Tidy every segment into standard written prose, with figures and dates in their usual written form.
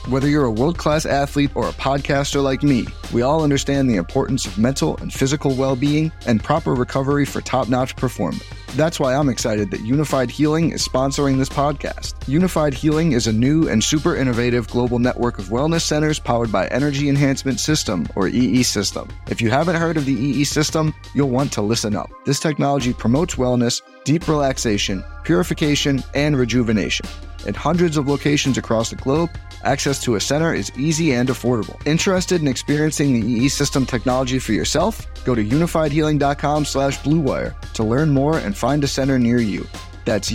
Whether you're a world-class athlete or a podcaster like me, we all understand the importance of mental and physical well-being and proper recovery for top-notch performance. That's why I'm excited that Unified Healing is sponsoring this podcast. Unified Healing is a new and super innovative global network of wellness centers powered by Energy Enhancement System, or EE System. If you haven't heard of the EE System, you'll want to listen up. This technology promotes wellness, deep relaxation, purification, and rejuvenation. In hundreds of locations across the globe, access to a center is easy and affordable. Interested in experiencing the EE System technology for yourself? Go to unifiedhealing.com/bluewire to learn more and find a center near you. That's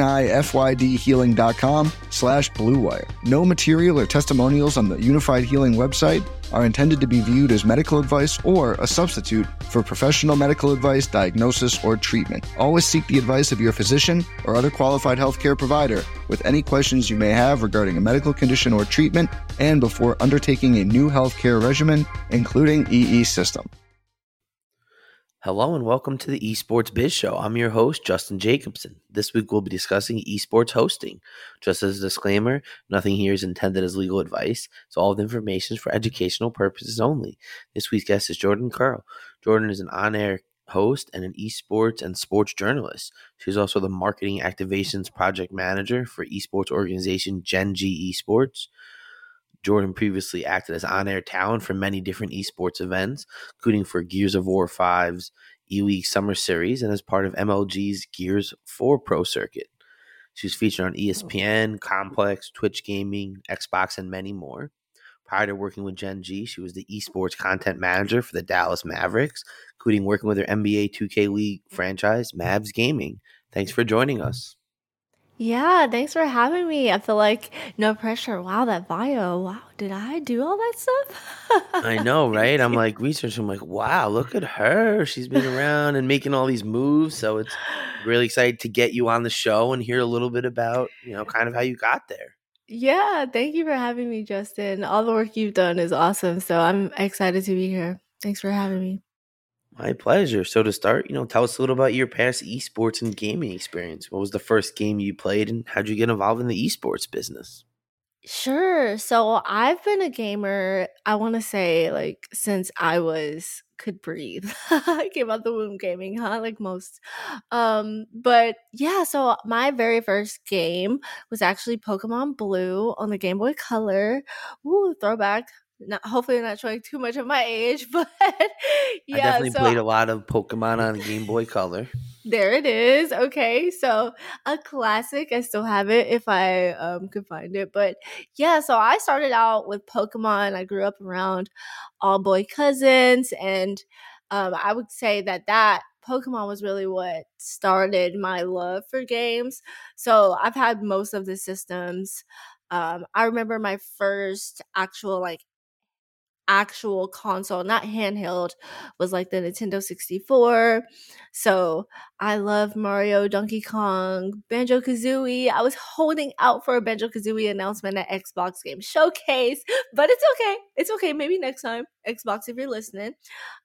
unifydhealing.com/bluewire. No material or testimonials on the Unified Healing website are intended to be viewed as medical advice or a substitute for professional medical advice, diagnosis, or treatment. Always seek the advice of your physician or other qualified healthcare provider with any questions you may have regarding a medical condition or treatment and before undertaking a new healthcare regimen, including EE System. Hello and welcome to the Esports Biz Show. I'm your host, Justin Jacobson. This week we'll be discussing esports hosting. Just as a disclaimer, nothing here is intended as legal advice, so all the information is for educational purposes only. This week's guest is Jordan Curl. Jordan is an on-air host and an esports and sports journalist. She's also the marketing activations project manager for esports organization Gen G Esports. Jordan previously acted as on-air talent for many different esports events, including for Gears of War 5's E-League Summer Series and as part of MLG's Gears 4 Pro Circuit. She was featured on ESPN, Complex, Twitch Gaming, Xbox, and many more. Prior to working with Gen G, she was the esports content manager for the Dallas Mavericks, including working with their NBA 2K League franchise, Mavs Gaming. Thanks for joining us. Yeah, thanks for having me. I feel like no pressure. Wow, that bio. Wow, did I do all that stuff? I know, right? I'm like researching. I'm like, wow, look at her. She's been around and making all these moves. So it's really excited to get you on the show and hear a little bit about, kind of how you got there. Yeah, thank you for having me, Justin. All the work you've done is awesome. So I'm excited to be here. Thanks for having me. My pleasure. So to start, tell us a little about your past esports and gaming experience. What was the first game you played and how'd you get involved in the esports business? Sure. So I've been a gamer, I want to say since I could breathe. I came out the womb gaming, huh? Like most. But yeah, so my very first game was actually Pokemon Blue on the Game Boy Color. Ooh, throwback. Hopefully not showing too much of my age, but yeah. I definitely played a lot of Pokemon on Game Boy Color. There it is. Okay, so a classic. I still have it if I could find it. But yeah, so I started out with Pokemon. I grew up around all boy cousins, and I would say that Pokemon was really what started my love for games. So I've had most of the systems. I remember my first actual console, not handheld, was like the Nintendo 64. So I love Mario, Donkey Kong, Banjo-Kazooie. I was holding out for a Banjo-Kazooie announcement at Xbox Game Showcase, but it's okay. It's okay. Maybe next time, Xbox, if you're listening.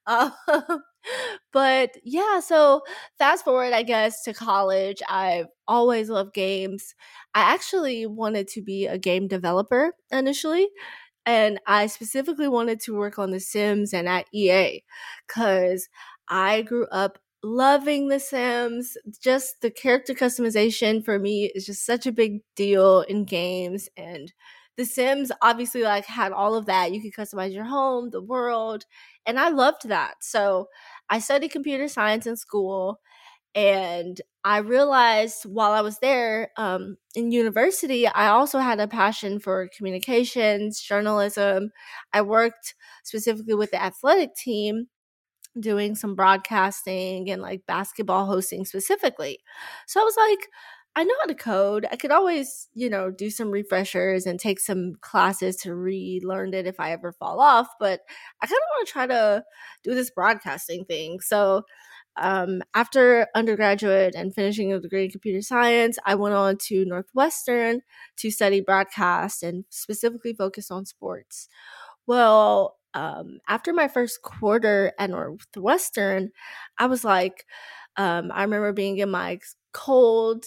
But yeah, so fast forward, I guess, to college. I've always loved games. I actually wanted to be a game developer initially. And I specifically wanted to work on The Sims and at EA because I grew up loving The Sims. Just the character customization for me is just such a big deal in games. And The Sims obviously had all of that. You could customize your home, the world, and I loved that. So I studied computer science in school. And I realized while I was there in university, I also had a passion for communications, journalism. I worked specifically with the athletic team doing some broadcasting and basketball hosting specifically. So I was like, I know how to code. I could always, do some refreshers and take some classes to relearn it if I ever fall off. But I kind of want to try to do this broadcasting thing. So after undergraduate and finishing a degree in computer science, I went on to Northwestern to study broadcast and specifically focus on sports. Well, after my first quarter at Northwestern, I was I remember being in my cold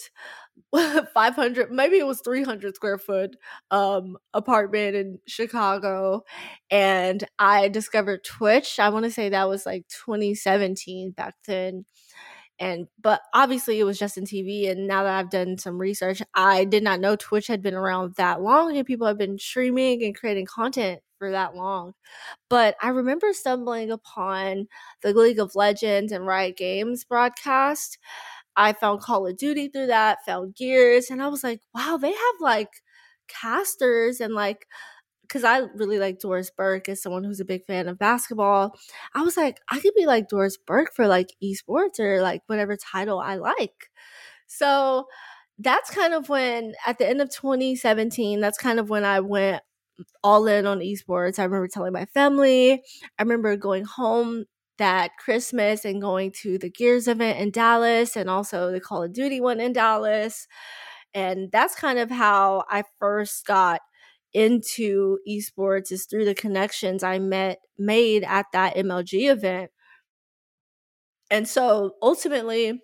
500, maybe it was 300 square foot apartment in Chicago. And I discovered Twitch. I want to say that was like 2017 back then. But obviously it was Justin TV. And now that I've done some research, I did not know Twitch had been around that long and people have been streaming and creating content for that long. But I remember stumbling upon the League of Legends and Riot Games broadcast. I found Call of Duty through that, found Gears, and I was like, wow, they have like casters and like, because I really like Doris Burke as someone who's a big fan of basketball. I was like, I could be like Doris Burke for like esports or like whatever title I like. So that's kind of when, at the end of 2017, that's kind of when I went all in on esports. I remember telling my family. I remember going home that Christmas and going to the Gears event in Dallas and also the Call of Duty one in Dallas. And that's kind of how I first got into esports, is through the connections I made at that MLG event. And so ultimately,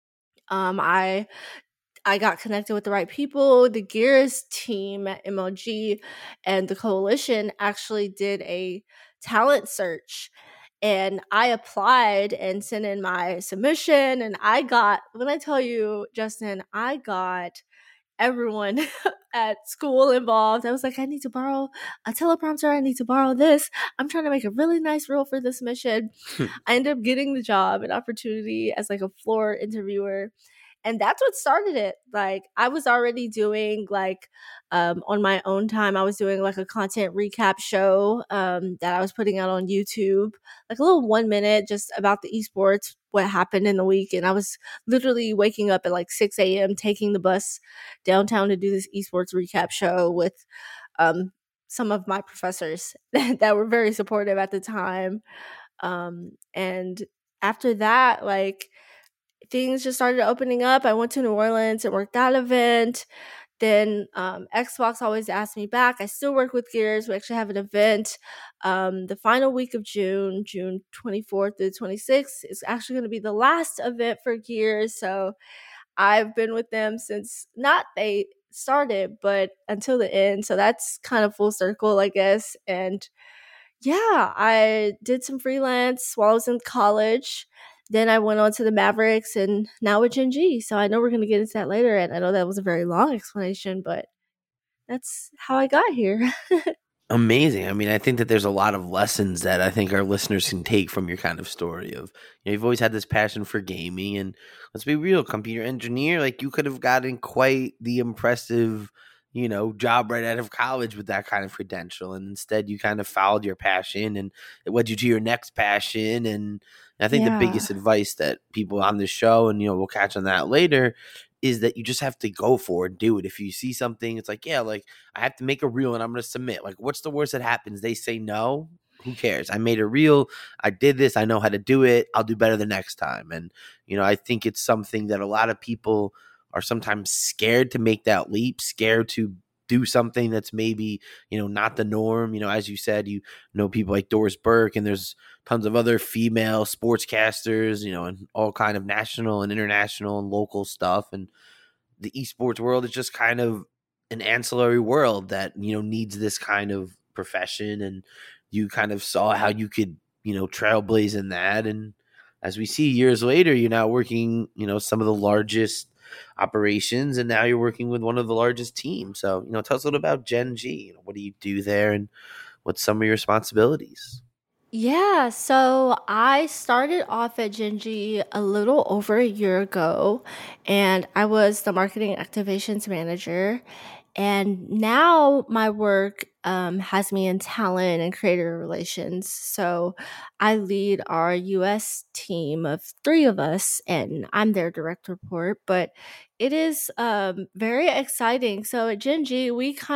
I got connected with the right people. The Gears team at MLG and the coalition actually did a talent search. And I applied and sent in my submission. And I got, when I tell you, Justin, I got everyone at school involved. I was like, I need to borrow a teleprompter. I need to borrow this. I'm trying to make a really nice reel for this mission. I ended up getting the job, an opportunity as like a floor interviewer. And that's what started it. Like, I was already doing like on my own time, I was doing like a content recap show that I was putting out on YouTube, like a little 1 minute just about the esports, what happened in the week. And I was literally waking up at like 6 a.m., taking the bus downtown to do this esports recap show with some of my professors that were very supportive at the time. And after that, like, things just started opening up. I went to New Orleans and worked that event. Then Xbox always asked me back. I still work with Gears. We actually have an event the final week of June 24th through 26th. Is actually going to be the last event for Gears. So I've been with them since not they started, but until the end. So that's kind of full circle, I guess. And yeah, I did some freelance while I was in college. Then I went on to the Mavericks and now with Gen G. So I know we're going to get into that later. And I know that was a very long explanation, but that's how I got here. Amazing. I mean, I think that there's a lot of lessons that I think our listeners can take from your kind of story of, you've always had this passion for gaming, and let's be real, computer engineer, like, you could have gotten quite the impressive, job right out of college with that kind of credential. And instead you kind of followed your passion and it led you to your next passion. And I think the biggest advice that people on this show, and, we'll catch on that later, is that you just have to go for it, do it. If you see something, it's like, yeah, like, I have to make a reel and I'm going to submit. Like, what's the worst that happens? They say no. Who cares? I made a reel. I did this. I know how to do it. I'll do better the next time. And, I think it's something that a lot of people are sometimes scared to make that leap, scared to do something that's maybe, not the norm. As you said, people like Doris Burke, and there's tons of other female sportscasters, and all kind of national and international and local stuff. And the esports world is just kind of an ancillary world that, needs this kind of profession. And you kind of saw how you could, trailblaze in that. And as we see years later, you're now working, some of the largest operations, and now you're working with one of the largest teams. So, tell us a little about Gen G. What do you do there, and what's some of your responsibilities? Yeah, so I started off at Gen G a little over a year ago, and I was the marketing activations manager. And now my work has me in talent and creator relations. So I lead our US team of 3 of us, and I'm their direct report. But it is very exciting. So at Gen G,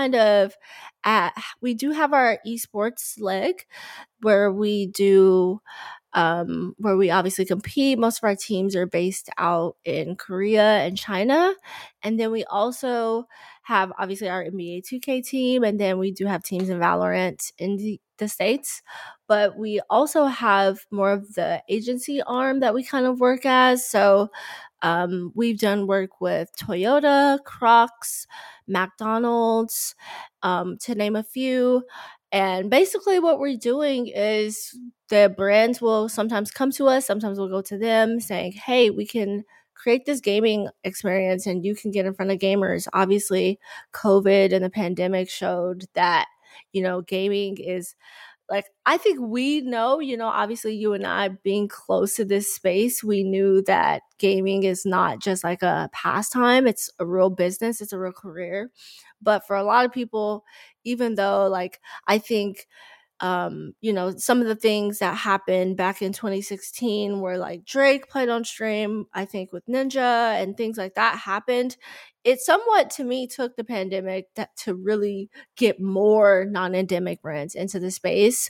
we do have our esports leg where we do where we obviously compete. Most of our teams are based out in Korea and China. And then we also have obviously our NBA 2K team, and then we do have teams in Valorant in the States. But we also have more of the agency arm that we kind of work as. So We've done work with Toyota, Crocs, McDonald's, to name a few. And basically, what we're doing is the brands will sometimes come to us, sometimes we'll go to them saying, hey, we can create this gaming experience and you can get in front of gamers. Obviously, COVID and the pandemic showed that, gaming is like, I think we know, obviously you and I being close to this space, we knew that gaming is not just like a pastime, it's a real business, it's a real career. But for a lot of people, even though like I think some of the things that happened back in 2016 where like Drake played on stream, I think with Ninja and things like that happened. It somewhat to me took the pandemic to really get more non-endemic brands into the space.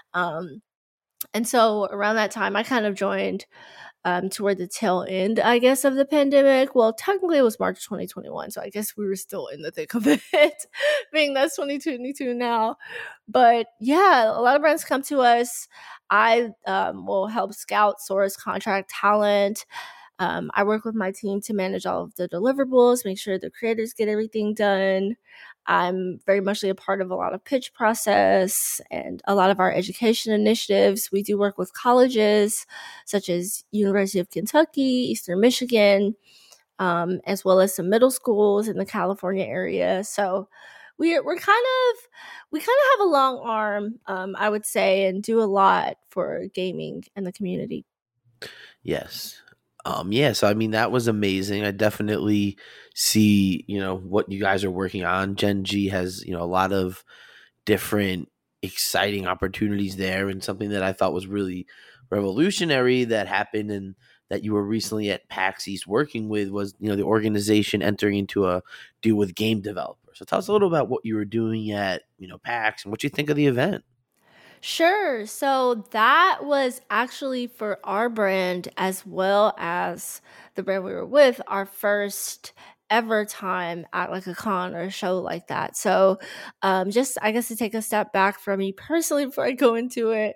And so around that time, I kind of joined toward the tail end, I guess, of the pandemic. Well, technically it was March 2021, so I guess we were still in the thick of it, being that's 2022 now. But yeah, a lot of brands come to us. I will help scout, source, contract talent. I work with my team to manage all of the deliverables, make sure the creators get everything done. I'm very much a part of a lot of pitch process and a lot of our education initiatives. We do work with colleges such as University of Kentucky, Eastern Michigan, as well as some middle schools in the California area. So we kind of have a long arm, I would say, and do a lot for gaming and the community. Yes. So I mean, that was amazing. I definitely see, what you guys are working on. Gen G has, a lot of different exciting opportunities there, and something that I thought was really revolutionary that happened and that you were recently at PAX East working with was, the organization entering into a deal with game developers. So tell us a little about what you were doing at, PAX and what you think of the event. Sure. So that was actually for our brand as well as the brand we were with, our first ever time at like a con or a show like that. So just I guess to take a step back from me personally before I go into it,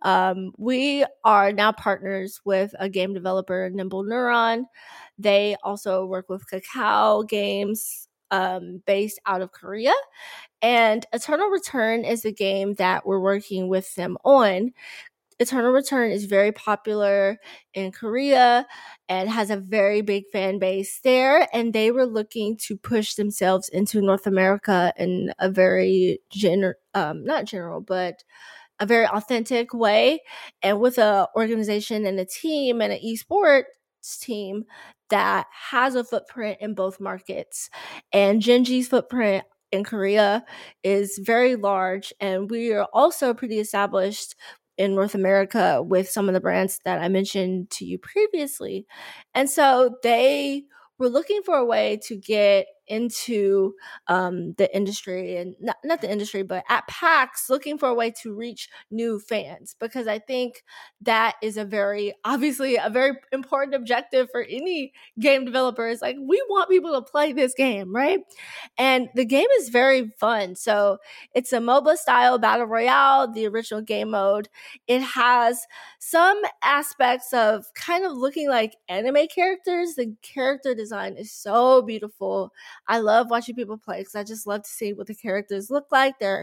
we are now partners with a game developer, Nimble Neuron. They also work with Kakao Games, based out of Korea. And Eternal Return is the game that we're working with them on. Eternal Return is very popular in Korea and has a very big fan base there. And they were looking to push themselves into North America in a very not general, but a very authentic way. And with an organization and a team and an esports team that has a footprint in both markets. And Gen G's footprint in Korea is very large, and we are also pretty established in North America with some of the brands that I mentioned to you previously. And so they were looking for a way to get into the industry, and not the industry, but at PAX, looking for a way to reach new fans, because I think that is obviously a very important objective for any game developers. Like, we want people to play this game, right? And the game is very fun. So it's a MOBA style battle royale, the original game mode. It has some aspects of kind of looking like anime characters. The character design is so beautiful. I love watching people play because I just love to see what the characters look like, their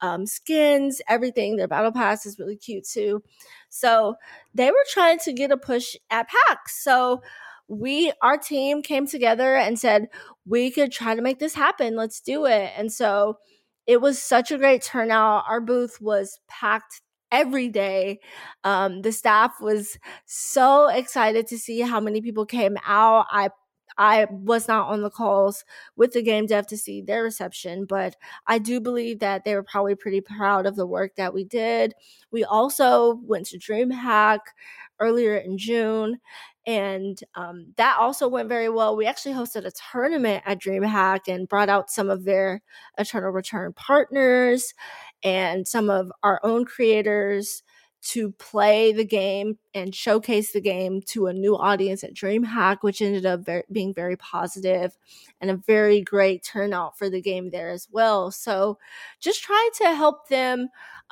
skins, everything. Their battle pass is really cute too. So they were trying to get a push at PAX. So our team came together and said, we could try to make this happen. Let's do it. And so it was such a great turnout. Our booth was packed every day. The staff was so excited to see how many people came out. I was not on the calls with the game dev to see their reception, but I do believe that they were probably pretty proud of the work that we did. We also went to DreamHack earlier in June, and that also went very well. We actually hosted a tournament at DreamHack and brought out some of their Eternal Return partners and some of our own creators to play the game and showcase the game to a new audience at DreamHack, which ended up being very positive and a very great turnout for the game there as well. So just trying to help them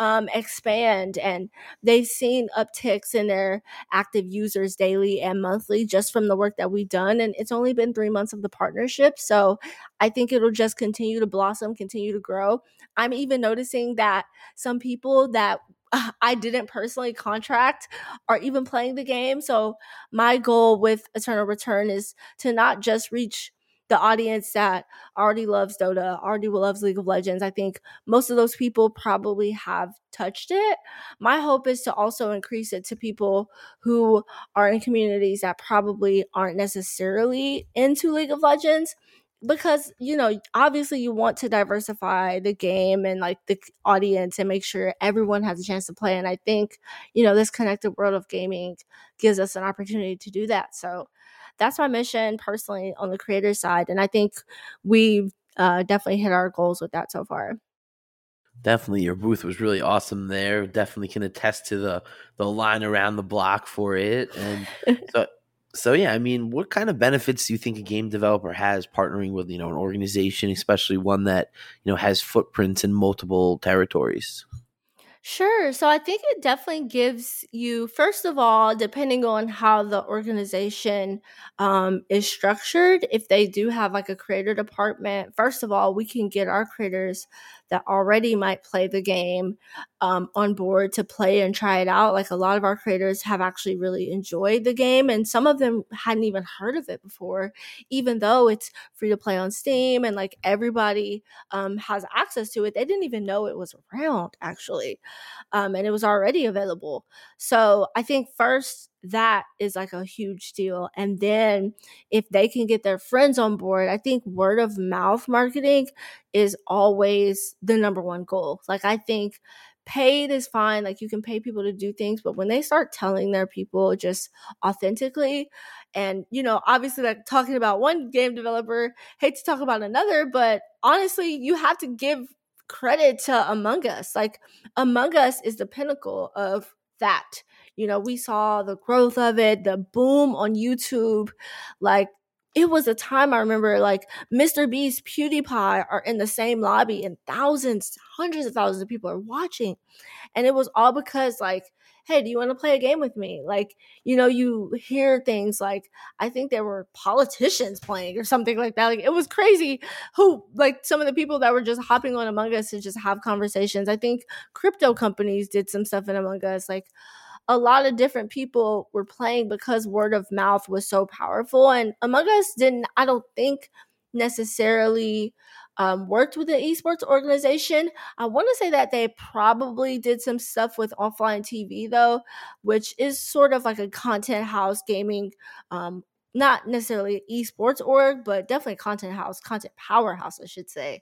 expand, and they've seen upticks in their active users daily and monthly just from the work that we've done. And it's only been 3 months of the partnership. So I think it'll just continue to blossom, continue to grow. I'm even noticing that some people that I didn't personally contract are even playing the game. So my goal with Eternal Return is to not just reach the audience that already loves Dota, already loves League of Legends. I think most of those people probably have touched it. My hope is to also increase it to people who are in communities that probably aren't necessarily into League of Legends, because obviously you want to diversify the game and like the audience and make sure everyone has a chance to play. And I think this connected world of gaming gives us an opportunity to do that. So that's my mission personally on the creator side, and I think we've definitely hit our goals with that so far. Definitely, your booth was really awesome there. Definitely can attest to the line around the block for it. And so yeah, I mean, what kind of benefits do you think a game developer has partnering with an organization, especially one that has footprints in multiple territories? Sure. So I think it definitely gives you, first of all, depending on how the organization is structured, if they do have like a creator department, first of all, we can get our creators that already might play the game on board to play and try it out. Like a lot of our creators have actually really enjoyed the game, and some of them hadn't even heard of it before, even though it's free to play on Steam and like everybody has access to it. They didn't even know it was around actually. And it was already available. So I think first that is like a huge deal. And then if they can get their friends on board, I think word of mouth marketing is always the number one goal. Like I think paid is fine. Like you can pay people to do things, but when they start telling their people just authentically, and obviously like talking about one game developer, hate to talk about another, but honestly, you have to give credit to Among Us. Like Among Us is the pinnacle of that. We saw the growth of it, the boom on YouTube. Like it was a time I remember like Mr. Beast, PewDiePie are in the same lobby and thousands, hundreds of thousands of people are watching. And it was all because like, hey, do you want to play a game with me? Like, you hear things like, I think there were politicians playing or something like that. Like it was crazy who, like some of the people that were just hopping on Among Us to just have conversations. I think crypto companies did some stuff in Among Us. Like a lot of different people were playing because word of mouth was so powerful. And Among Us didn't, I don't think, necessarily worked with the esports organization. I want to say that they probably did some stuff with offline TV though, which is sort of like a content house gaming, not necessarily esports org, but definitely content house, content powerhouse, I should say.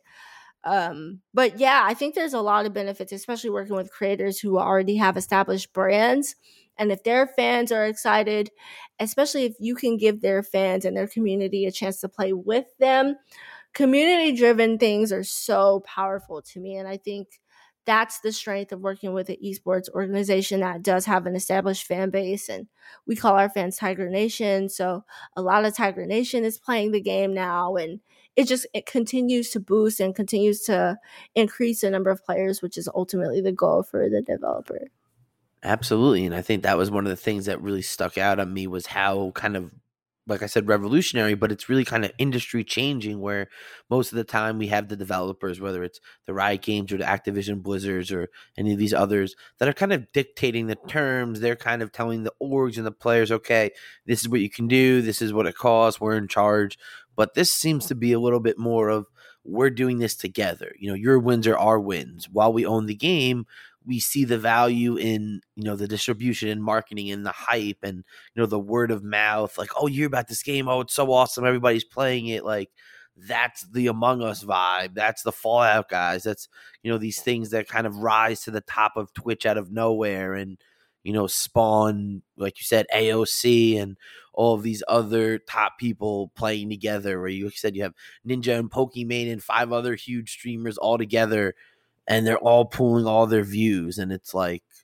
But yeah, I think there's a lot of benefits, especially working with creators who already have established brands. And if their fans are excited, especially if you can give their fans and their community a chance to play with them, community driven things are so powerful to me. And I think that's the strength of working with an esports organization that does have an established fan base. And we call our fans Tiger Nation. So a lot of Tiger Nation is playing the game now, and it continues to boost and continues to increase the number of players, which is ultimately the goal for the developer. Absolutely. And I think that was one of the things that really stuck out on me was how kind of, like I said, revolutionary, but it's really kind of industry changing, where most of the time we have the developers, whether it's the Riot Games or the Activision Blizzards or any of these others, that are kind of dictating the terms. They're kind of telling the orgs and the players, okay, this is what you can do. This is what it costs. We're in charge. But this seems to be a little bit more of, we're doing this together. Your wins are our wins. While we own the game, we see the value in, the distribution and marketing and the hype and, the word of mouth, like, oh, you hear about this game. Oh, it's so awesome. Everybody's playing it. Like that's the Among Us vibe. That's the Fallout guys. That's, these things that kind of rise to the top of Twitch out of nowhere and, spawn, like you said, AOC and all of these other top people playing together, where you said you have Ninja and Pokimane and 5 other huge streamers all together, and they're all pooling all their views. And it's like,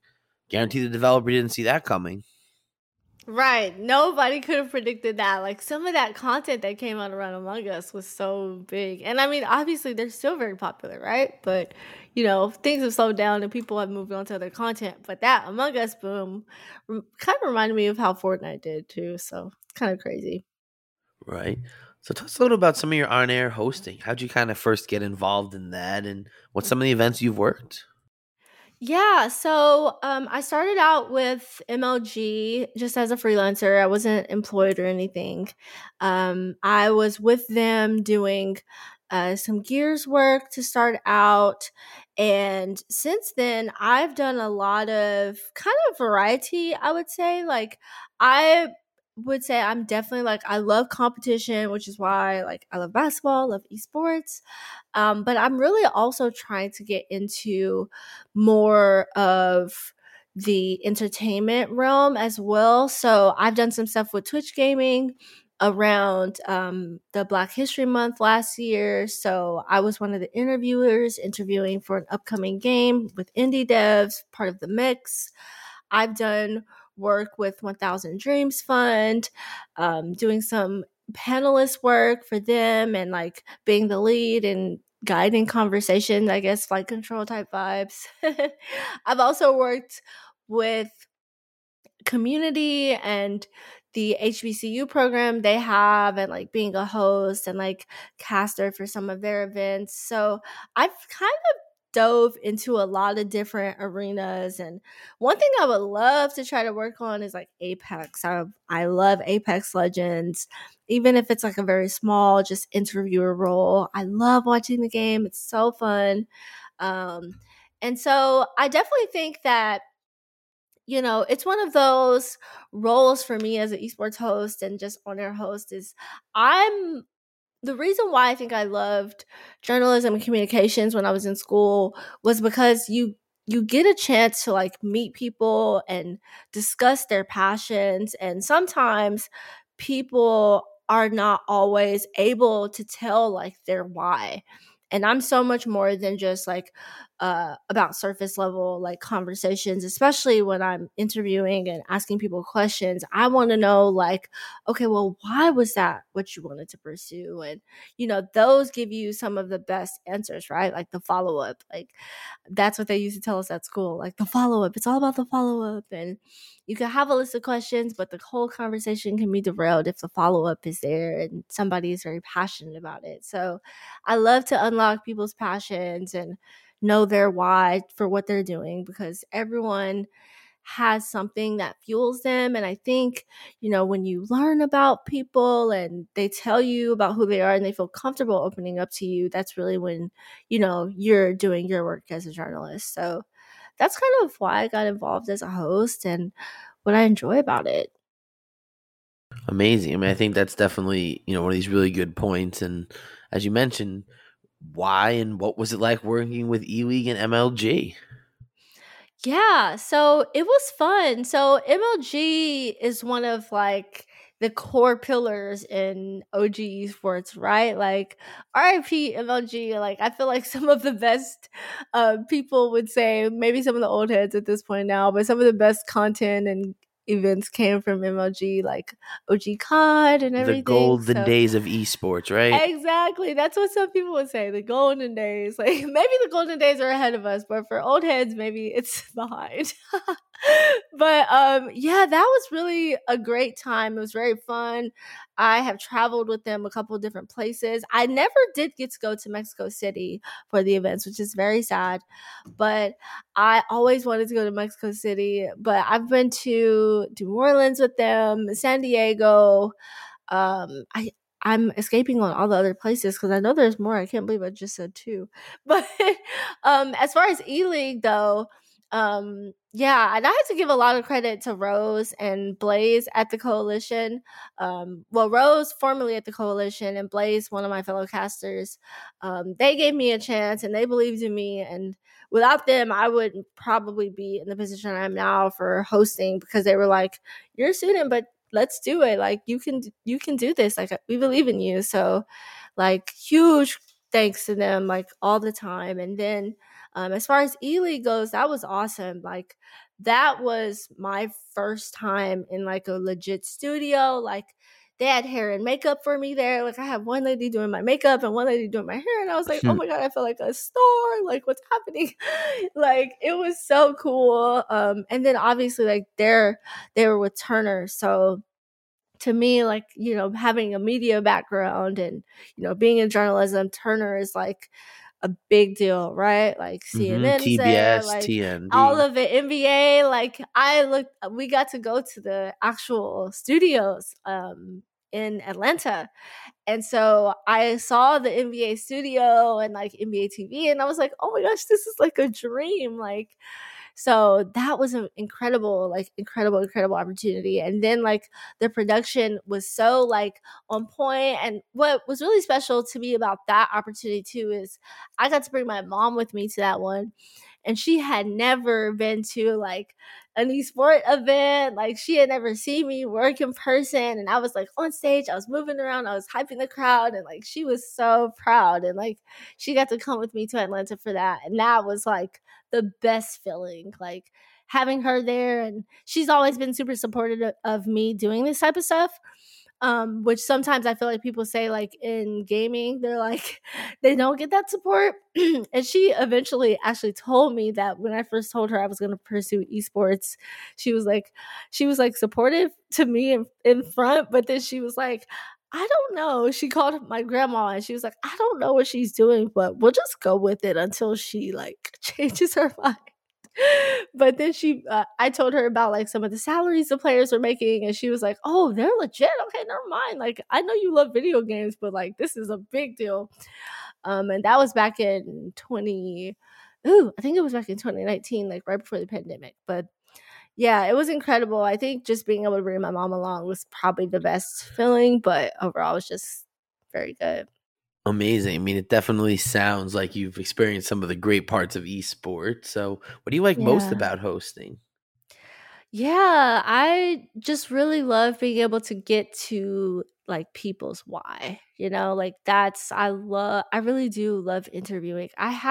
guarantee the developer didn't see that coming. Right. Nobody could have predicted that. Like some of that content that came out around Among Us was so big. And I mean, obviously they're still very popular, right? But, things have slowed down and people have moved on to other content. But that Among Us boom kind of reminded me of how Fortnite did too. So it's kind of crazy. Right. So tell us a little about some of your on-air hosting. How'd you kind of first get involved in that, and what's some of the events you've worked? Yeah, so I started out with MLG just as a freelancer. I wasn't employed or anything. I was with them doing some Gears work to start out. And since then, I've done a lot of kind of variety, I would say. Like, I would say I'm definitely like, I love competition, which is why, like, I love basketball, love esports. But I'm really also trying to get into more of the entertainment realm as well. So I've done some stuff with Twitch gaming around the Black History Month last year. So I was one of the interviewers interviewing for an upcoming game with indie devs, part of the mix. I've done work with 1000 Dreams Fund, doing some panelist work for them and like being the lead and guiding conversation, I guess, flight control type vibes. I've also worked with community and the HBCU program they have, and like being a host and like caster for some of their events. So I've kind of dove into a lot of different arenas, and one thing I would love to try to work on is like Apex. I love Apex Legends, even if it's like a very small just interviewer role. I love watching the game. It's so fun. And so I definitely think that it's one of those roles for me as an esports host and just on-air host is I'm the reason why I think I loved journalism and communications when I was in school was because you get a chance to like meet people and discuss their passions, and sometimes people are not always able to tell like their why. And I'm so much more than just like about surface level like conversations, especially when I'm interviewing and asking people questions. I want to know like, okay, well, why was that what you wanted to pursue? And those give you some of the best answers, right? Like the follow up. Like that's what they used to tell us at school. Like the follow up. It's all about the follow up. And you can have a list of questions, but the whole conversation can be derailed if the follow up is there and somebody is very passionate about it. So I love to unlock people's passions and know their why for what they're doing, because everyone has something that fuels them. And I think, when you learn about people and they tell you about who they are and they feel comfortable opening up to you, that's really when, you're doing your work as a journalist. So that's kind of why I got involved as a host and what I enjoy about it. Amazing. I mean, I think that's definitely, one of these really good points. And as you mentioned, why and what was it like working with E-League and MLG? Yeah, so it was fun. So MLG is one of like the core pillars in OG esports, right? Like RIP MLG, like I feel like some of the best people would say, maybe some of the old heads at this point now, but some of the best content and events came from MLG, like OG COD and The everything. golden So days of esports, right? exactly. That's what some people would say. The golden days. Like maybe the golden days are ahead of us, but for old heads, maybe it's behind. But yeah, that was really a great time. It was very fun. I have traveled with them a couple of different places. I never did get to go to Mexico City for the events, which is very sad. But I always wanted to go to Mexico City. But I've been to New Orleans with them, San Diego. I'm escaping on all the other places because I know there's more. I can't believe I just said two. But as far as E-League though, yeah, and I had to give a lot of credit to Rose and Blaze at the Coalition. Well, Rose formerly at the Coalition and Blaze, one of my fellow casters, they gave me a chance and they believed in me. And without them, I would probably be in the position I'm now for hosting, because they were like, "You're a student, but let's do it. Like you can do this. Like we believe in you." So like huge thanks to them like all the time. And then as far as E-League goes, that was awesome. Like that was my first time in like a legit studio. Like they had hair and makeup for me there. Like I had one lady doing my makeup and one lady doing my hair, and I was like, oh my god, I feel like a star. Like what's happening? Like it was so cool. And then obviously like they were with Turner, so to me, like, you know, having a media background and, you know, being in journalism, Turner is like a big deal, right? Like CNN is there, TBS, like all TNT. of it, NBA. Like we got to go to the actual studios in Atlanta. And so I saw the NBA studio and like NBA TV, and I was like, oh my gosh, this is like a dream. Like, so that was an incredible, like incredible opportunity. And then like the production was so like on point. And what was really special to me about that opportunity too is I got to bring my mom with me to that one. And she had never been to like an esport event. Like she had never seen me work in person. And I was like on stage, I was moving around, I was hyping the crowd, and like she was so proud. And like she got to come with me to Atlanta for that. And that was like the best feeling. Like having her there, and she's always been super supportive of me doing this type of stuff. Which sometimes I feel like people say like in gaming, they're like they don't get that support. And she eventually actually told me that when I first told her I was going to pursue esports, she was like supportive to me in front, but then she was like, I don't know. She called my grandma and she was like, I don't know what she's doing, but we'll just go with it until she like changes her mind. But then I told her about like some of the salaries the players were making, and she was like, oh, they're legit. Okay, never mind. Like, I know you love video games, but like, this is a big deal. And that was back in I think it was back in 2019, like right before the pandemic. But yeah, it was incredible. I think just being able to bring my mom along was probably the best feeling, but overall, it was just very good. Amazing. I mean, it definitely sounds like you've experienced some of the great parts of esports. So, what do you like most Yeah. about hosting? Yeah, I just really love being able to get to like people's why. You know, like I really do love interviewing.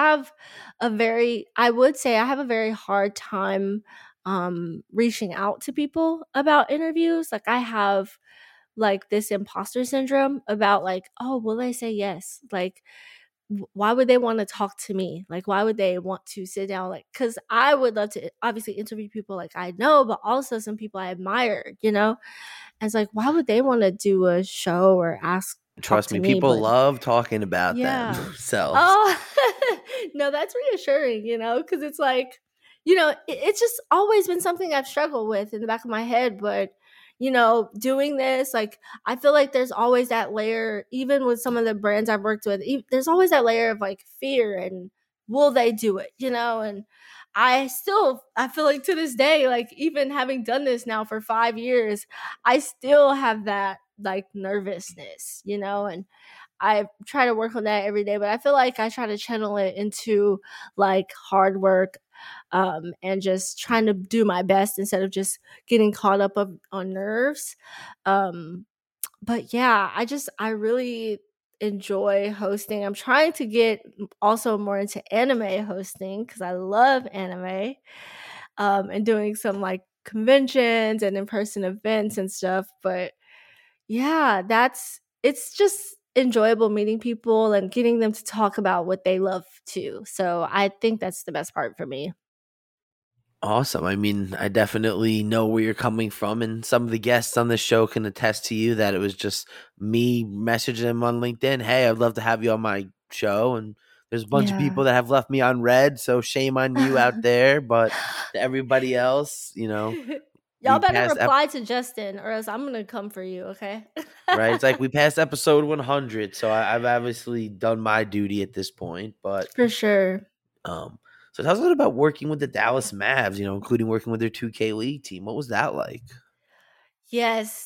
I would say I have a very hard time reaching out to people about interviews. Like I have like this imposter syndrome about like, oh, will they say yes? Like why would they want to talk to me? Like, why would they want to sit down? Like, because I would love to obviously interview people like I know, but also some people I admire, you know? And it's like, why would they want to do a show or talk Trust to me, me? people But love talking about yeah. themselves. Oh, no, that's reassuring, you know? Because it's like, you know, it's just always been something I've struggled with in the back of my head. But, you know, doing this, like, I feel like there's always that layer, even with some of the brands I've worked with, there's always that layer of like fear and will they do it, you know? And I feel like to this day, like, even having done this now for 5 years, I still have that like nervousness, you know? And I try to work on that every day, but I feel like I try to channel it into like hard work, and just trying to do my best instead of just getting caught up on nerves. But yeah, I really enjoy hosting. I'm trying to get also more into anime hosting because I love anime, and doing some like conventions and in-person events and stuff. But yeah, it's just enjoyable meeting people and getting them to talk about what they love too. So I think that's the best part for me. Awesome. I mean, I definitely know where you're coming from, and some of the guests on this show can attest to you that it was just me messaging them on LinkedIn. Hey, I'd love to have you on my show. And there's a bunch of Yeah. people that have left me on red, so shame on you out there. But to everybody else, you know, Y'all we better passed reply to Justin or else I'm gonna come for you, okay? right. It's like we passed episode 100, so I've obviously done my duty at this point. But For sure. um, so tell us a little about working with the Dallas Mavs. You know, including working with their 2K League team. What was that like? Yes,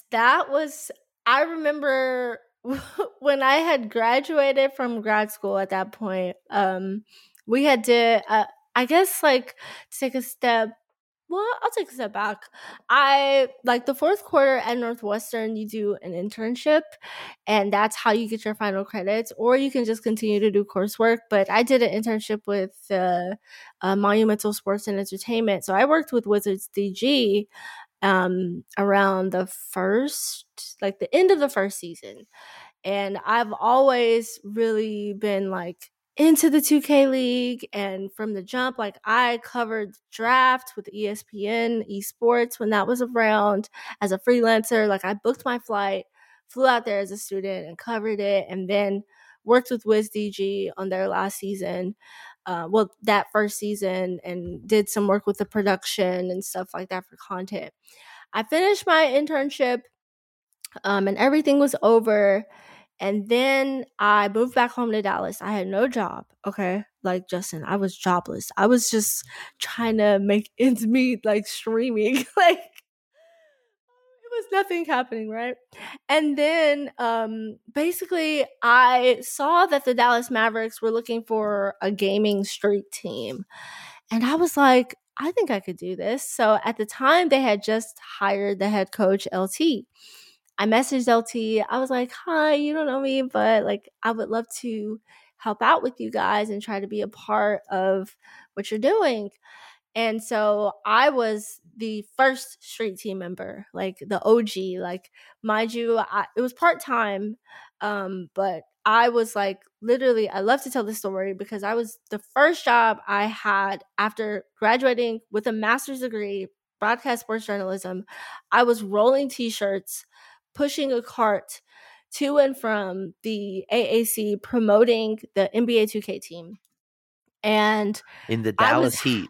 I remember when I had graduated from grad school at that point, we had to, I guess, like take a step. Well, I'll take a step back. I like the fourth quarter at Northwestern, you do an internship, and that's how you get your final credits, or you can just continue to do coursework. But I did an internship with Monumental Sports and Entertainment. So I worked with Wizards DG around the end of the first season. And I've always really been like into the 2K League. And from the jump, like I covered draft with ESPN esports when that was around as a freelancer. Like I booked my flight, flew out there as a student and covered it, and then worked with WizDG on their last season. That first season, and did some work with the production and stuff like that for content. I finished my internship and everything was over. And then I moved back home to Dallas. I had no job. Okay. Like Justin, I was jobless. I was just trying to make ends meet, like streaming. Like it was nothing happening, right? And then basically I saw that the Dallas Mavericks were looking for a gaming street team. And I was like, I think I could do this. So at the time they had just hired the head coach LT. I messaged LT. I was like, hi, you don't know me, but like I would love to help out with you guys and try to be a part of what you're doing. And so I was the first street team member, like the OG. Like, mind you, it was part-time, but I was like, literally, I love to tell this story because I was the first job I had after graduating with a master's degree, broadcast sports journalism. I was rolling t-shirts, pushing a cart to and from the AAC promoting the NBA 2K team. And in the Dallas Heat.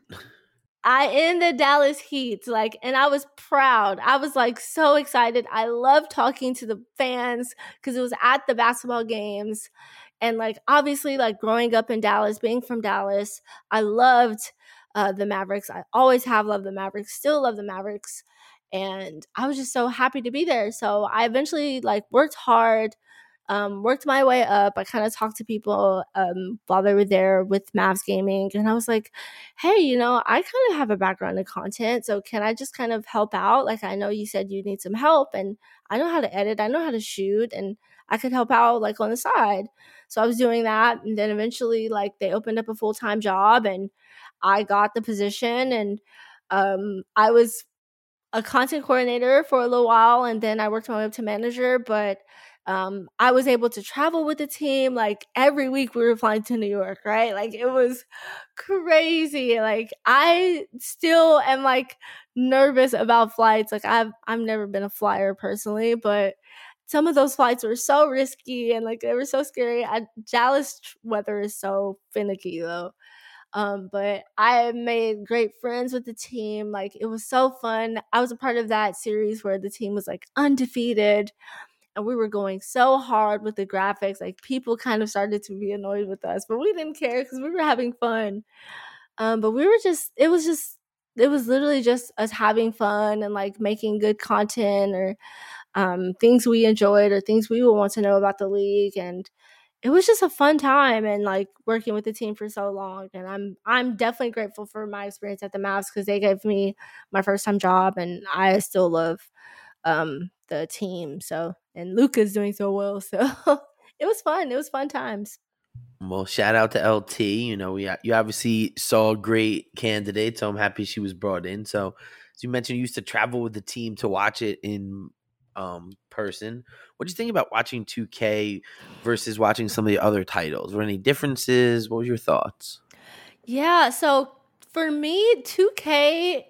In the Dallas Heat, like, and I was proud. I was like so excited. I loved talking to the fans because it was at the basketball games. And like, obviously, like growing up in Dallas, being from Dallas, I loved the Mavericks. I always have loved the Mavericks, still love the Mavericks. And I was just so happy to be there. So I eventually like worked hard, worked my way up. I kind of talked to people while they were there with Mavs Gaming. And I was like, hey, you know, I kind of have a background in content. So can I just kind of help out? Like, I know you said you need some help, and I know how to edit. I know how to shoot, and I could help out like on the side. So I was doing that. And then eventually like they opened up a full-time job and I got the position, and I was a content coordinator for a little while, and then I worked my way up to manager. But I was able to travel with the team. Like every week we were flying to New York, right? Like it was crazy. Like I still am like nervous about flights. Like I've never been a flyer personally, but some of those flights were so risky and like they were so scary. Dallas weather is so finicky though. But I made great friends with the team. Like it was so fun. I was a part of that series where the team was like undefeated and we were going so hard with the graphics. Like people kind of started to be annoyed with us, but we didn't care because we were having fun. But we were it was literally just us having fun and like making good content or things we enjoyed or things we would want to know about the league. And it was just a fun time and like working with the team for so long. And I'm definitely grateful for my experience at the Mavs because they gave me my first time job, and I still love the team. So, and Luka's doing so well. So it was fun. It was fun times. Well, shout out to LT. You know, you obviously saw a great candidate, so I'm happy she was brought in. So, as you mentioned, you used to travel with the team to watch it in person. What do you think about watching 2K versus watching some of the other titles? Were any differences? What were your thoughts? Yeah, so for me, the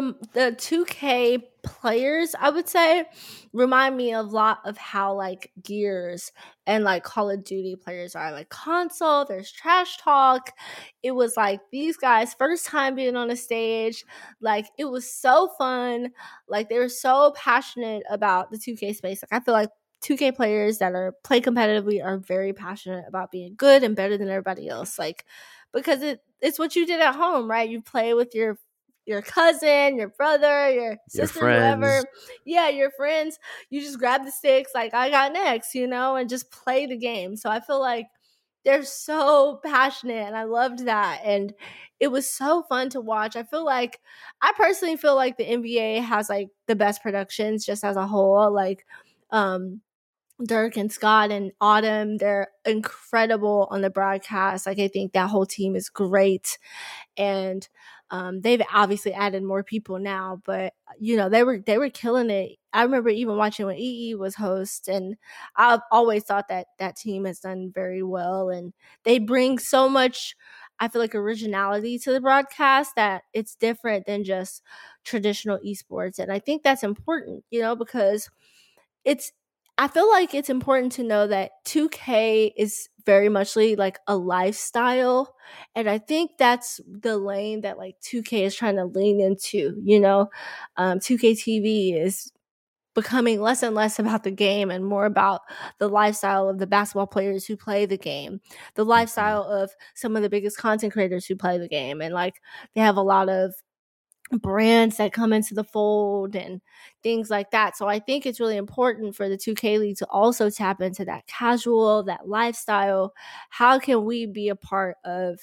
2K players, I would say, remind me a lot of how like Gears and like Call of Duty players are. Like console, there's trash talk. It was like these guys first time being on a stage. Like it was so fun. Like they were so passionate about the 2K space. Like I feel like 2K players that play competitively are very passionate about being good and better than everybody else. Like because it's what you did at home, right? You play with your cousin, your brother, your sister, whoever. Yeah, your friends. You just grab the sticks like I got next, you know, and just play the game. So I feel like they're so passionate, and I loved that. And it was so fun to watch. I personally feel like the NBA has like the best productions just as a whole. Like, Dirk and Scott and Autumn, they're incredible on the broadcast. Like, I think that whole team is great. And they've obviously added more people now, but they were killing it. I remember even watching when EE was host, and I've always thought that that team has done very well, and they bring so much, I feel like, originality to the broadcast that it's different than just traditional esports. And I think that's important, because it's I feel like it's important to know that 2K is very much like a lifestyle. And I think that's the lane that like 2K is trying to lean into. 2K TV is becoming less and less about the game and more about the lifestyle of the basketball players who play the game, the lifestyle of some of the biggest content creators who play the game. And like, they have a lot of brands that come into the fold and things like that. So I think it's really important for the 2K League to also tap into that casual, that lifestyle. How can we be a part of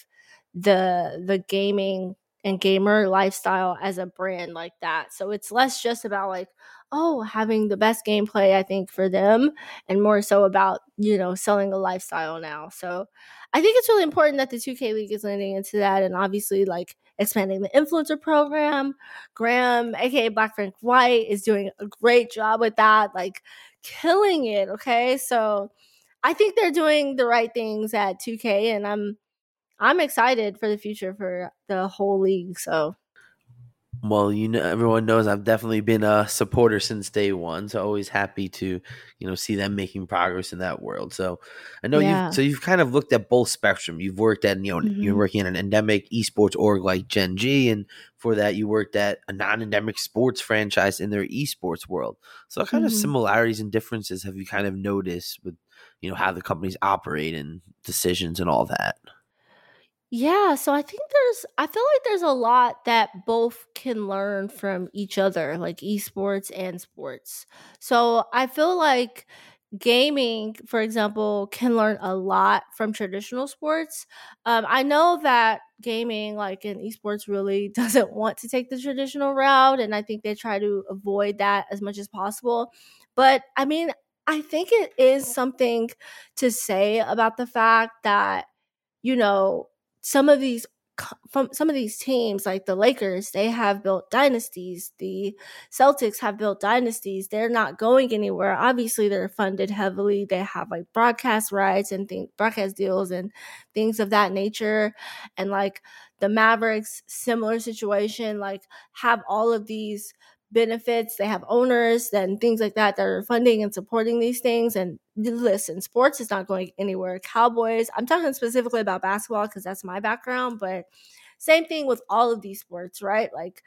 the gaming and gamer lifestyle as a brand like that? So it's less just about like, oh, having the best gameplay, I think, for them, and more so about, selling a lifestyle now. So I think it's really important that the 2K League is leaning into that, and obviously like expanding the influencer program. Graham, aka Black Frank White, is doing a great job with that, like killing it. Okay. So I think they're doing the right things at 2K, and I'm excited for the future for the whole league. So Well, everyone knows I've definitely been a supporter since day one. So always happy to, see them making progress in that world. So I know yeah. you've kind of looked at both spectrum. You've worked at, you're working at an endemic esports org like Gen G, and for that you worked at a non-endemic sports franchise in their esports world. So what kind of similarities and differences have you kind of noticed with, how the companies operate and decisions and all that? Yeah, so I feel like there's a lot that both can learn from each other, like esports and sports. So I feel like gaming, for example, can learn a lot from traditional sports. I know that gaming, like in esports, really doesn't want to take the traditional route, and I think they try to avoid that as much as possible. But I mean, I think it is something to say about the fact that, you know, some of these from some of these teams like the Lakers, they have built dynasties. The Celtics have built dynasties. They're not going anywhere. Obviously, they're funded heavily. They have like broadcast rights and broadcast deals and things of that nature. And like the Mavericks, similar situation, like have all of these benefits. They have owners and things like that are funding and supporting these things. And listen, sports is not going anywhere. Cowboys, I'm talking specifically about basketball because that's my background, but same thing with all of these sports, right? Like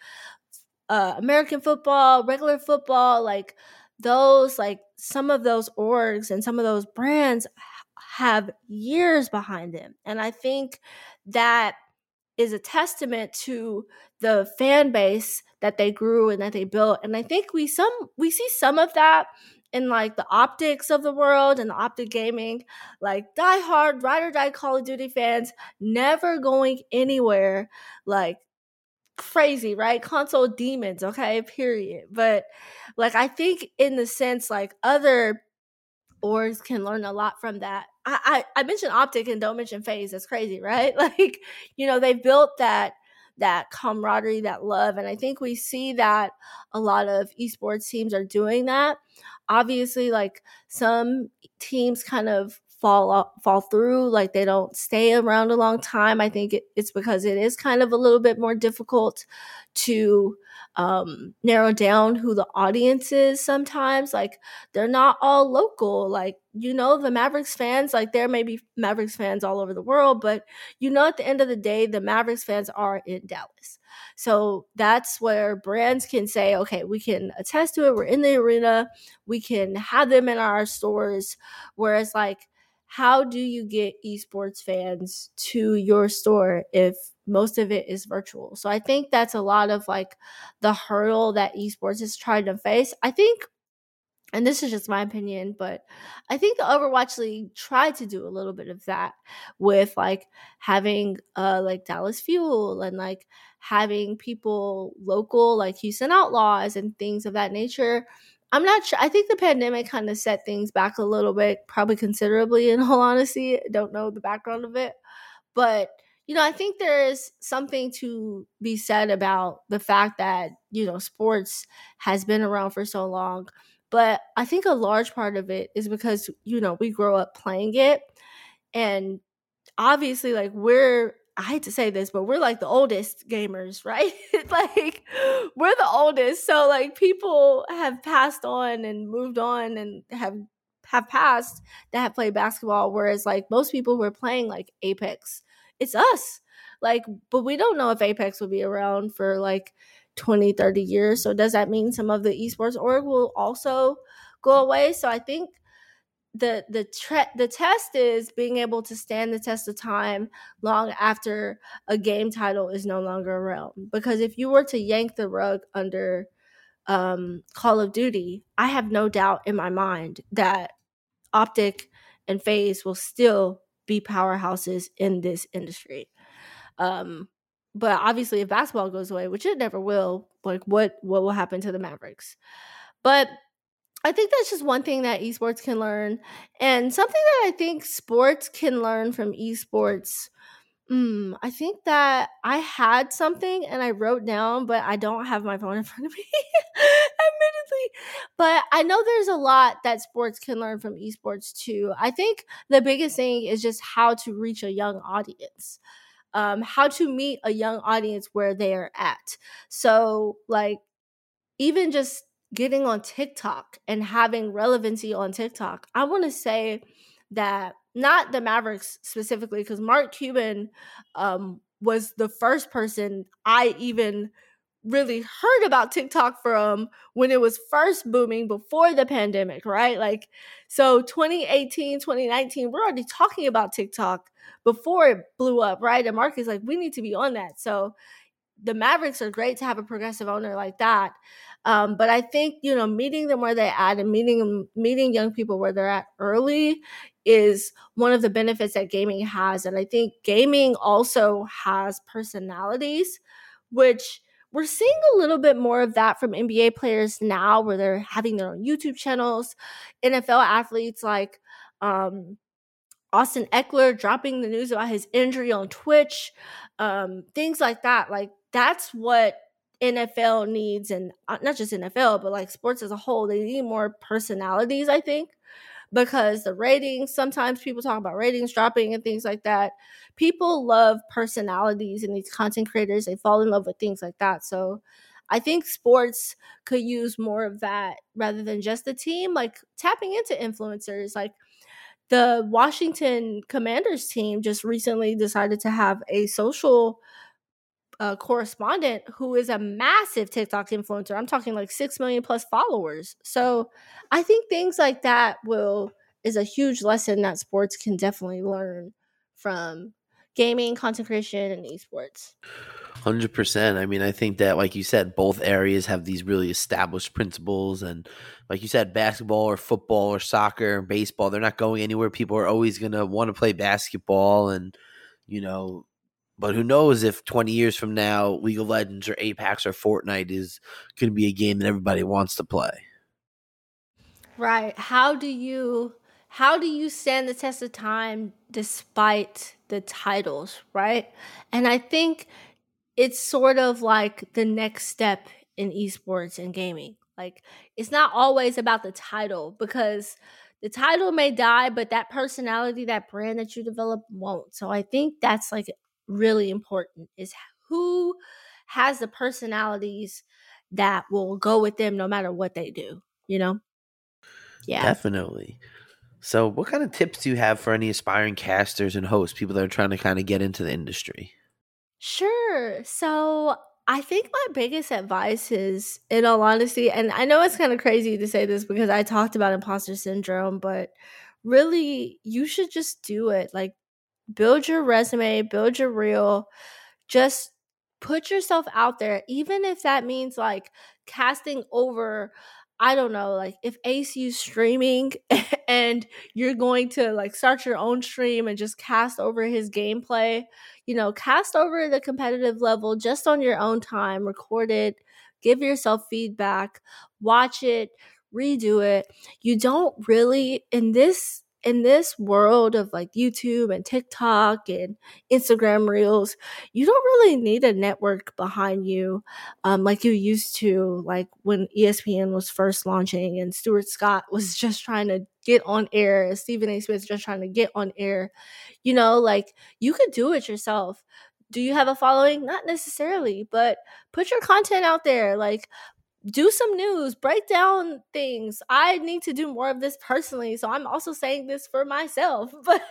American football, regular football, like those, like some of those orgs and some of those brands have years behind them. And I think that is a testament to the fan base that they grew and that they built. And I think we see some of that in like the optics of the world and the optic gaming, like diehard ride or die Call of Duty fans never going anywhere, like crazy, right? Console demons, okay, period. But like I think in the sense like other orgs can learn a lot from that. I mentioned optic and don't mention phase. That's crazy, right? Like, they built that camaraderie, that love, and I think we see that a lot of esports teams are doing that. Obviously, like some teams kind of fall through, like they don't stay around a long time. I think it's because it is kind of a little bit more difficult to narrow down who the audience is sometimes. Like they're not all local. Like, the Mavericks fans, like there may be Mavericks fans all over the world, but at the end of the day, the Mavericks fans are in Dallas. So that's where brands can say, okay, we can attest to it. We're in the arena. We can have them in our stores. Whereas like, how do you get esports fans to your store if most of it is virtual? So I think that's a lot of like the hurdle that esports is trying to face. I think and this is just my opinion, but I think the Overwatch League tried to do a little bit of that with like having like Dallas Fuel and like having people local like Houston Outlaws and things of that nature. I'm not sure. I think the pandemic kind of set things back a little bit, probably considerably, in all honesty. I don't know the background of it. But, I think there is something to be said about the fact that, sports has been around for so long. But I think a large part of it is because, we grow up playing it. And obviously, like, I hate to say this, but we're like the oldest gamers, right? Like, we're the oldest. So, like, people have passed on and moved on and have passed that have played basketball, whereas like most people who are playing like Apex, it's us. Like, but we don't know if Apex will be around for like 20, 30 years. So does that mean some of the esports org will also go away? So I think the test is being able to stand the test of time long after a game title is no longer around. Because if you were to yank the rug under Call of Duty, I have no doubt in my mind that Optic and FaZe will still be powerhouses in this industry. But obviously, if basketball goes away, which it never will, like what will happen to the Mavericks? But I think that's just one thing that esports can learn, and something that I think sports can learn from esports. I think that I had something and I wrote down, but I don't have my phone in front of me, admittedly. But I know there's a lot that sports can learn from esports too. I think the biggest thing is just how to reach a young audience, how to meet a young audience where they are at. So, like, even just getting on TikTok and having relevancy on TikTok, I want to say that not the Mavericks specifically, because Mark Cuban was the first person I even really heard about TikTok from when it was first booming before the pandemic, right? Like, so 2018, 2019, we're already talking about TikTok before it blew up, right? And Mark is like, we need to be on that. So the Mavericks are great to have a progressive owner like that. But I think, meeting them where they're at and meeting young people where they're at early is one of the benefits that gaming has. And I think gaming also has personalities, which we're seeing a little bit more of that from NBA players now, where they're having their own YouTube channels. NFL athletes like Austin Eckler dropping the news about his injury on Twitch, things like that. Like, that's what NFL needs, and not just NFL, but like sports as a whole. They need more personalities, I think, because the ratings, sometimes people talk about ratings dropping and things like that. People love personalities and these content creators. They fall in love with things like that. So I think sports could use more of that rather than just the team, like tapping into influencers. Like, the Washington Commanders team just recently decided to have a social correspondent who is a massive TikTok influencer. I'm talking like 6 million plus followers. So I think things like that is a huge lesson that sports can definitely learn from gaming, content creation, and esports. 100%. I mean, I think that, like you said, both areas have these really established principles. And like you said, basketball or football or soccer or baseball, they're not going anywhere. People are always going to want to play basketball. And, but who knows if 20 years from now, League of Legends or Apex or Fortnite is going to be a game that everybody wants to play. Right. How do you stand the test of time despite the titles, right? And I think it's sort of like the next step in esports and gaming. Like, it's not always about the title, because the title may die, but that personality, that brand that you develop won't. So I think that's like really important, is who has the personalities that will go with them no matter what they do, Yeah. Definitely. So what kind of tips do you have for any aspiring casters and hosts, people that are trying to kind of get into the industry? Sure. So I think my biggest advice is, in all honesty, and I know it's kind of crazy to say this because I talked about imposter syndrome, but really, you should just do it. Like, build your resume, build your reel, just put yourself out there, even if that means like casting over I don't know, like if ACU's streaming and you're going to like start your own stream and just cast over his gameplay, cast over the competitive level just on your own time, record it, give yourself feedback, watch it, redo it. You don't really in this world of like YouTube and TikTok and Instagram Reels, you don't really need a network behind you like you used to, like when ESPN was first launching and Stuart Scott was just trying to get on air, and Stephen A. Smith just trying to get on air. Like you could do it yourself. Do you have a following? Not necessarily, but put your content out there. Like do some news, break down things. I need to do more of this personally, so I'm also saying this for myself. But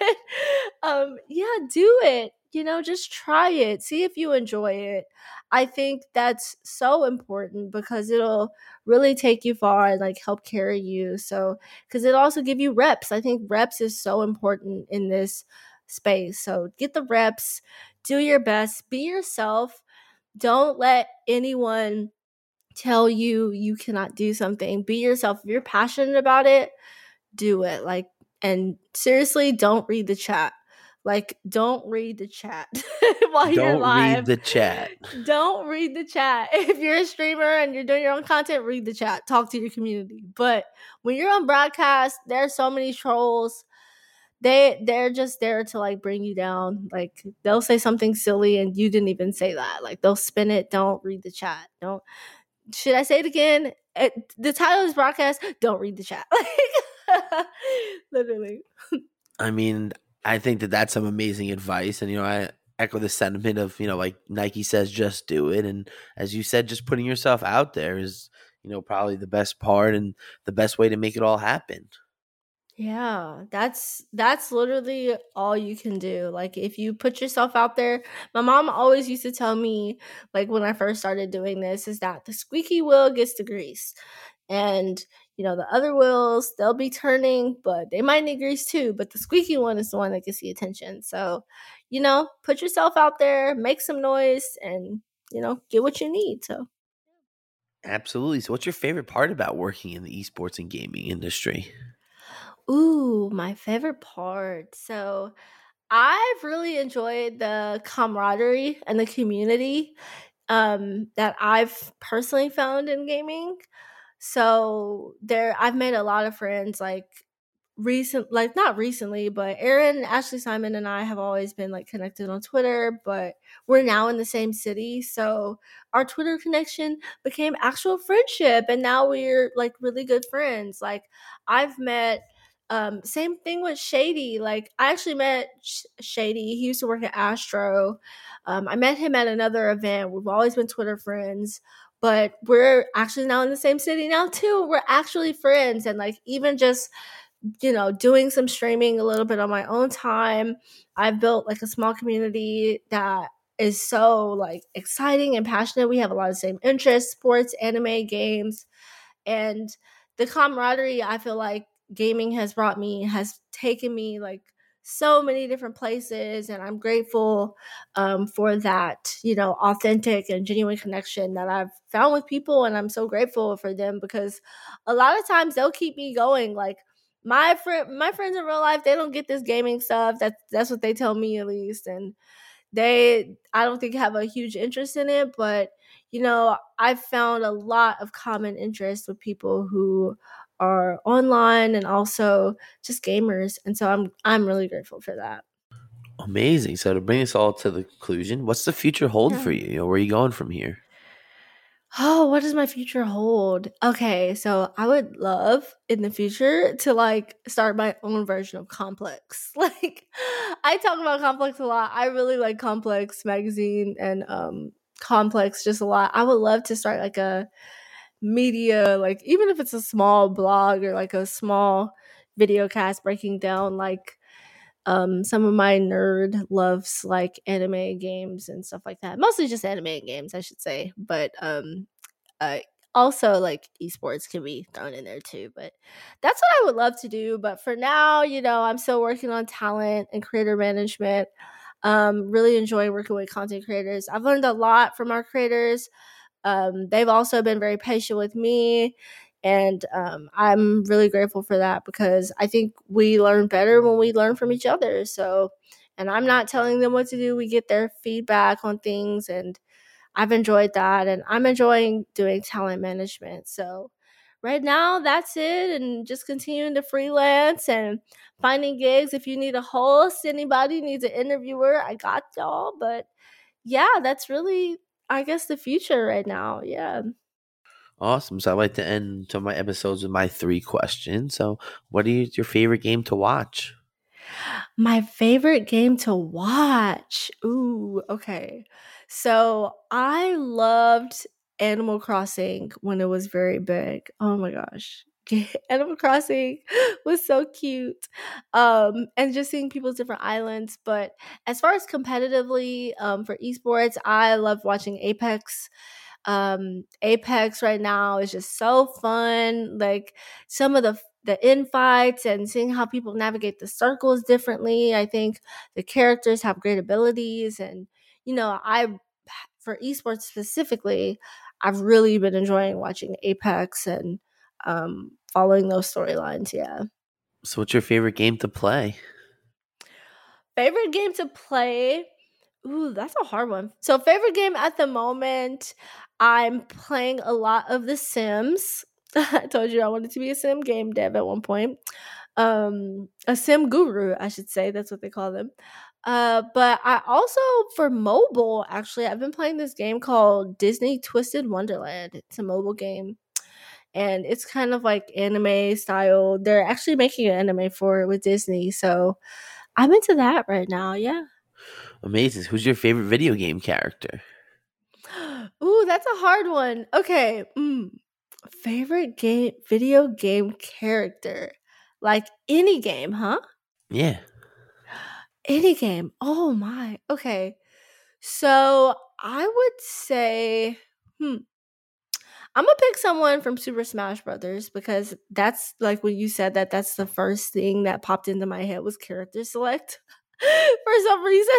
yeah, do it. Just try it. See if you enjoy it. I think that's so important because it'll really take you far and like help carry you. So, because it'll also give you reps. I think reps is so important in this space. So, get the reps, do your best, be yourself. Don't let anyone tell you cannot do something. Be yourself. If you're passionate about it, do it. Like, and seriously, don't read the chat. Like, don't read the chat while you're Don't live. read the chat. Don't read the chat. If you're a streamer and you're doing your own content, read the chat. Talk to your community. But when you're on broadcast, there's so many trolls. They're just there to like bring you down. Like they'll say something silly and you didn't even say that. Like they'll spin it. Don't read the chat. Don't. Should I say it again? The title of this broadcast, don't read the chat. Like, literally. I mean, I think that that's some amazing advice. And, I echo the sentiment of, like Nike says, just do it. And as you said, just putting yourself out there is, probably the best part and the best way to make it all happen. Yeah, that's literally all you can do. Like if you put yourself out there, my mom always used to tell me, like when I first started doing this, is that the squeaky wheel gets the grease. And the other wheels, they'll be turning, but they might need grease too. But the squeaky one is the one that gets the attention. So, put yourself out there, make some noise, and get what you need. So Absolutely. So what's your favorite part about working in the esports and gaming industry? ooh, my favorite part. So I've really enjoyed the camaraderie and the community that I've personally found in gaming. So I've made a lot of friends, like not recently, but Aaron, Ashley Simon, and I have always been like connected on Twitter, but we're now in the same city. So our Twitter connection became actual friendship, and now we're like really good friends. Like I've met same thing with Shady. Like I actually met Shady. He used to work at Astro. I met him at another event. We've always been Twitter friends, but we're actually now in the same city now too. We're actually friends, and like even just doing some streaming a little bit on my own time, I've built like a small community that is so like exciting and passionate. We have a lot of same interests: sports, anime, games. And the camaraderie I feel like gaming has brought me has taken me like so many different places, and I'm grateful for that authentic and genuine connection that I've found with people. And I'm so grateful for them because a lot of times they'll keep me going. Like my friends in real life, they don't get this gaming stuff. That's what they tell me, at least. And I don't think have a huge interest in it, but I've found a lot of common interest with people who are online and also just gamers, and so I'm really grateful for that. Amazing. So to bring us all to the conclusion, what's the future hold for you? Where are you going from here? Oh, what does my future hold? Okay, so I would love in the future to like start my own version of Complex. Like I talk about Complex a lot. I really like Complex magazine and Complex just a lot. I would love to start like a media, like even if it's a small blog or like a small video cast breaking down like some of my nerd loves like anime games and stuff like that. Mostly just anime games, I should say. But uh also like esports can be thrown in there too. But that's what I would love to do. But for now, I'm still working on talent and creator management. Really enjoy working with content creators. I've learned a lot from our creators. They've also been very patient with me, And I'm really grateful for that because I think we learn better when we learn from each other. So, and I'm not telling them what to do. We get their feedback on things, and I've enjoyed that. And I'm enjoying doing talent management. So, right now, that's it. And just continuing to freelance and finding gigs. If you need a host, anybody needs an interviewer, I got y'all. But yeah, that's really, I guess, the future right now. Yeah. Awesome. So I like to end some of my episodes with my 3 questions. So what is your favorite game to watch? My favorite game to watch. Ooh, okay. So I loved Animal Crossing when it was very big. Oh my gosh. Animal Crossing was so cute. And just seeing people's different islands. But as far as competitively, for esports, I love watching Apex. Apex right now is just so fun. Like some of the infights and seeing how people navigate the circles differently. I think the characters have great abilities, and I for esports specifically, I've really been enjoying watching Apex and following those storylines. Yeah. So what's your favorite game to play? Favorite game to play? Ooh, that's a hard one. So, favorite game at the moment, I'm playing a lot of The Sims. I told you I wanted to be a sim game dev at one point. A sim guru, I should say. That's what they call them. But I also, for mobile, actually, I've been playing this game called Disney Twisted Wonderland. It's a mobile game. And it's kind of like anime style. They're actually making an anime for it with Disney. So I'm into that right now. Yeah. Amazing. Who's your favorite video game character? Ooh, that's a hard one. Okay. Favorite video game character. Like any game, huh? Yeah. Any game. Oh my. Okay. So I would say, I'm gonna pick someone from Super Smash Brothers because that's like when you said that, that's the first thing that popped into my head was character select for some reason.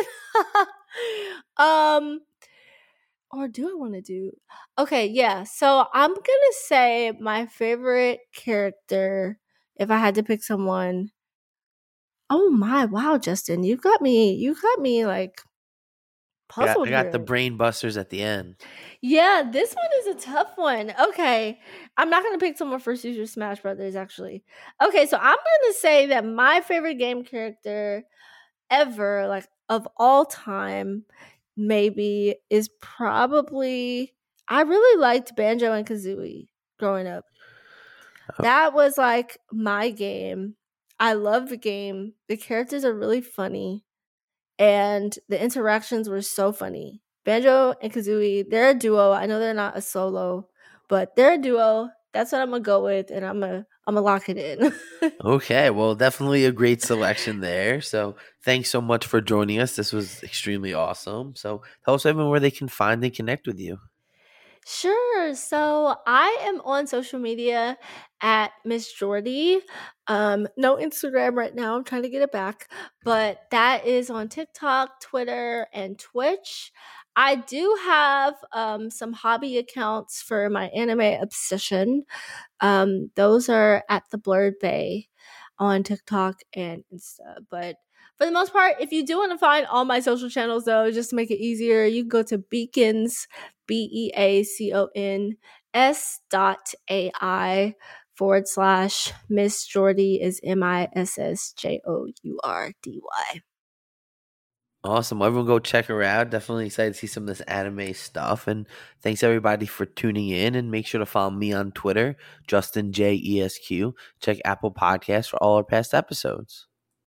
um, or do I want to do? Okay, yeah. So I'm gonna say my favorite character, if I had to pick someone. Oh my, wow, Justin, you got me like puzzled I got the here. brain busters at the end. Yeah, this one is a tough one. Okay. I'm not going to pick someone for Super Smash Brothers, actually. Okay, so I'm going to say that my favorite game character ever, like of all time, maybe is probably. I really liked Banjo and Kazooie growing up. Oh. That was like my game. I love the game. The characters are really funny, and the interactions were so funny. Banjo and Kazooie, they're a duo. I know they're not a solo, but they're a duo. That's what I'm gonna go with, and I'm gonna lock it in. Okay, well, definitely a great selection there. So thanks so much for joining us. This was extremely awesome. So tell us everyone where they can find and connect with you. Sure. So I am on social media at Miss Jordy. No Instagram right now. I'm trying to get it back, but that is on TikTok, Twitter, and Twitch. I do have some hobby accounts for my anime obsession. Those are at the Blurred Bay on TikTok and Insta. But for the most part, if you do want to find all my social channels, though, just to make it easier, you can go to Beacons, BEACONS.AI/ Miss Jordy is MISSJOURDY. Awesome. Well, everyone go check her out. Definitely excited to see some of this anime stuff. And thanks everybody for tuning in. And make sure to follow me on Twitter, JustinJESQ. Check Apple Podcasts for all our past episodes.